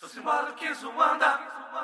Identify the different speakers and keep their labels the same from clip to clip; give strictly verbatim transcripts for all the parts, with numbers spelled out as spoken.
Speaker 1: Sou simbora que zoanda.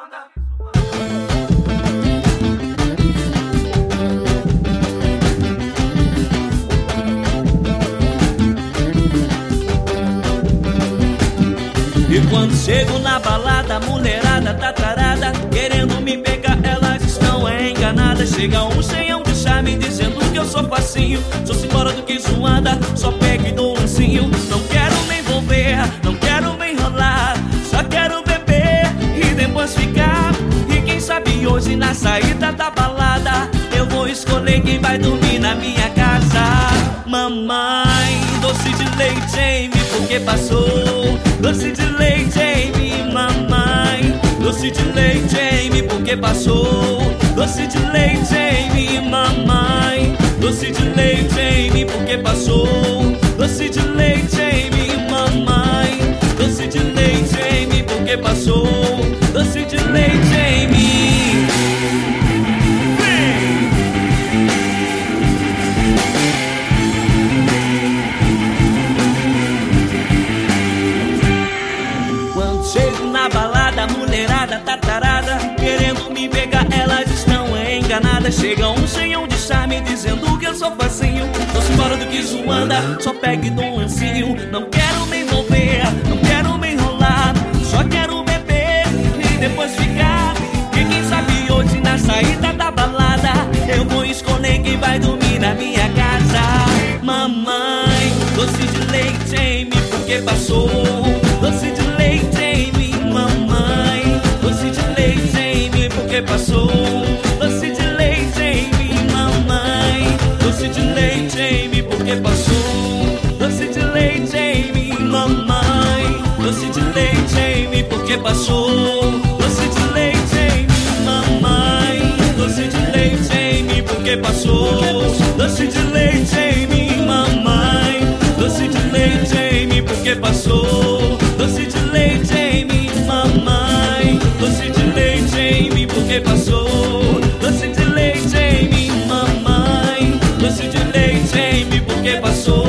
Speaker 2: E quando chego na balada, mulherada tá tarada, querendo me pegar, elas estão enganadas. Chega um cheião de charme dizendo que eu sou facinho. Sou simbora do que zoanda, só pego e dou um lancinho. Não quero me envolver, não quero me enrolar, só quero beber e depois ficar. E quem sabe hoje na saída da balada eu vou escolher quem vai dormir na minha casa. Mamãe, doce de leite em mim, porque passou. Doce de leite em mim, mamãe. Doce de leite em mim, porque passou. Doce de leite em mim, mamãe. Doce de leite em mim, porque passou. Doce de leite em mim, mamãe. Doce de leite em mim, porque passou. Doce de leite em mim. Quando chego na balada, a mulherada tá tarada, querendo me pegar, elas estão enganadas. Chega um cheião de charme dizendo que eu sou facinho. Tô simbora do que zoanda, só pego e dou um lancinho. Não quero me envolver, não quero me enrolar, só quero beber e depois ficar. E quem sabe hoje na saída da balada eu vou escolher quem vai dormir na minha casa. Mamãe, doce de leite em mim, porque passou. Doce de leite em mim, mamãe. Doce de leite em mim, porque passou. Doce de leite em mim, mamãe. Doce de leite em mim, porque passou. Doce de leite em mim, mamãe. Doce de leite em mim, porque passou. Doce de leite em mim, mamãe. Doce de leite em mim, porque passou. Doce de leite em mim, mamãe. Doce de leite em mim, porque passou. Doce de leite em mim, mamãe. Doce de leite em mim, porque passou. Doce de leite em mim, mamãe. Doce de leite em mim, porque passou.